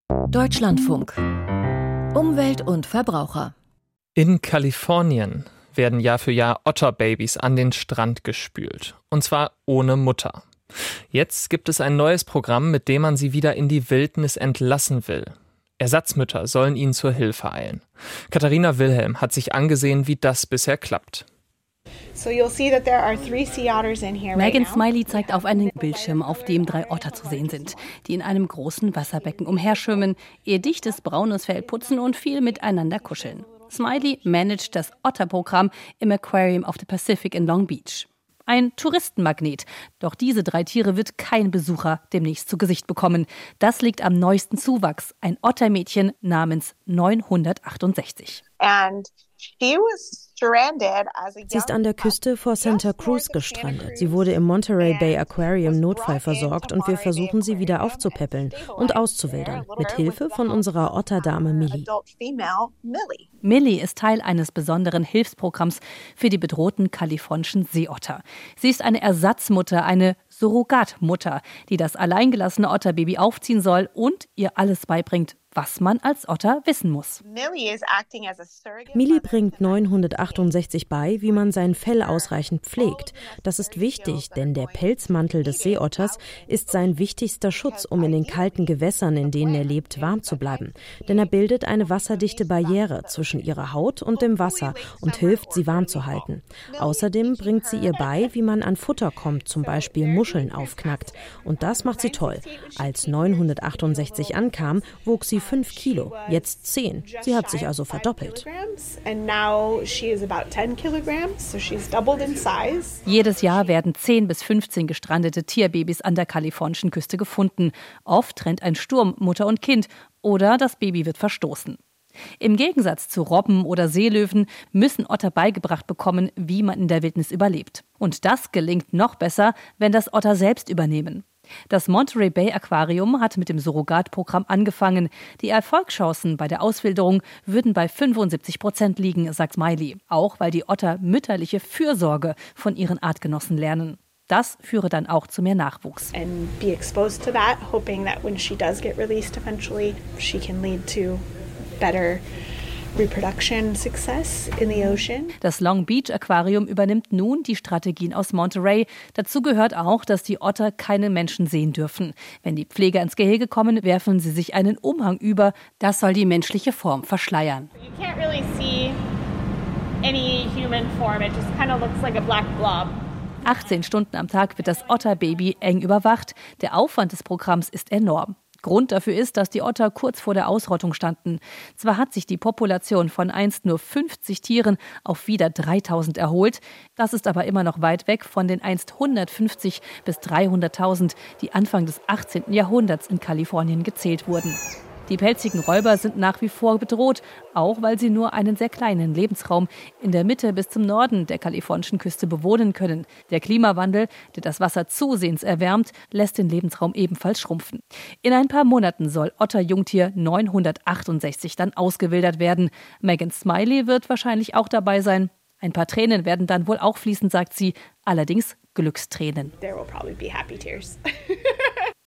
Deutschlandfunk. Umwelt und Verbraucher. In Kalifornien werden Jahr für Jahr Otterbabys an den Strand gespült. Und zwar ohne Mutter. Jetzt gibt es ein neues Programm, mit dem man sie wieder in die Wildnis entlassen will. Ersatzmütter sollen ihnen zur Hilfe eilen. Katharina Wilhelm hat sich angesehen, wie das bisher klappt. Megan Smiley zeigt auf einen Bildschirm, auf dem 3 Otter zu sehen sind, die in einem großen Wasserbecken umherschwimmen, ihr dichtes braunes Fell putzen und viel miteinander kuscheln. Smiley managt das Otter-Programm im Aquarium of the Pacific in Long Beach. Ein Touristenmagnet. Doch diese 3 Tiere wird kein Besucher demnächst zu Gesicht bekommen. Das liegt am neuesten Zuwachs. Ein Ottermädchen namens 968. Sie ist an der Küste vor Santa Cruz gestrandet. Sie wurde im Monterey Bay Aquarium notfallversorgt und wir versuchen, sie wieder aufzupäppeln und auszuwildern, mit Hilfe von unserer Otterdame Millie. Millie ist Teil eines besonderen Hilfsprogramms für die bedrohten kalifornischen Seeotter. Sie ist eine Ersatzmutter, eine Surrogatmutter, die das alleingelassene Otterbaby aufziehen soll und ihr alles beibringt, was man als Otter wissen muss. Millie bringt 968 bei, wie man sein Fell ausreichend pflegt. Das ist wichtig, denn der Pelzmantel des Seeotters ist sein wichtigster Schutz, um in den kalten Gewässern, in denen er lebt, warm zu bleiben. Denn er bildet eine wasserdichte Barriere zwischen ihrer Haut und dem Wasser und hilft, sie warm zu halten. Außerdem bringt sie ihr bei, wie man an Futter kommt, zum Beispiel Muscheln aufknackt. Und das macht sie toll. Als 968 ankam, wog sie 5 Kilo, jetzt 10. Sie hat sich also verdoppelt. Jedes Jahr werden 10 bis 15 gestrandete Tierbabys an der kalifornischen Küste gefunden. Oft trennt ein Sturm Mutter und Kind oder das Baby wird verstoßen. Im Gegensatz zu Robben oder Seelöwen müssen Otter beigebracht bekommen, wie man in der Wildnis überlebt. Und das gelingt noch besser, wenn das Otter selbst übernehmen. Das Monterey Bay Aquarium hat mit dem Surrogatprogramm angefangen. Die Erfolgschancen bei der Auswilderung würden bei 75% liegen, sagt Smiley. Auch weil die Otter mütterliche Fürsorge von ihren Artgenossen lernen. Das führe dann auch zu mehr Nachwuchs. And be exposed to that, hoping that when she does get released eventually, she can lead to better reproduction success in the ocean. Das Long Beach Aquarium übernimmt nun die Strategien aus Monterey. Dazu gehört auch, dass die Otter keine Menschen sehen dürfen. Wenn die Pfleger ins Gehege kommen, werfen sie sich einen Umhang über. Das soll die menschliche Form verschleiern. You can't really see any human form. It just kind of looks like a black blob. 18 Stunden am Tag wird das Otterbaby eng überwacht. Der Aufwand des Programms ist enorm. Grund dafür ist, dass die Otter kurz vor der Ausrottung standen. Zwar hat sich die Population von einst nur 50 Tieren auf wieder 3000 erholt. Das ist aber immer noch weit weg von den einst 150 bis 300.000, die Anfang des 18. Jahrhunderts in Kalifornien gezählt wurden. Die pelzigen Räuber sind nach wie vor bedroht, auch weil sie nur einen sehr kleinen Lebensraum in der Mitte bis zum Norden der kalifornischen Küste bewohnen können. Der Klimawandel, der das Wasser zusehends erwärmt, lässt den Lebensraum ebenfalls schrumpfen. In ein paar Monaten soll Otterjungtier 968 dann ausgewildert werden. Megan Smiley wird wahrscheinlich auch dabei sein. Ein paar Tränen werden dann wohl auch fließen, sagt sie, allerdings Glückstränen. There will probably be happy tears.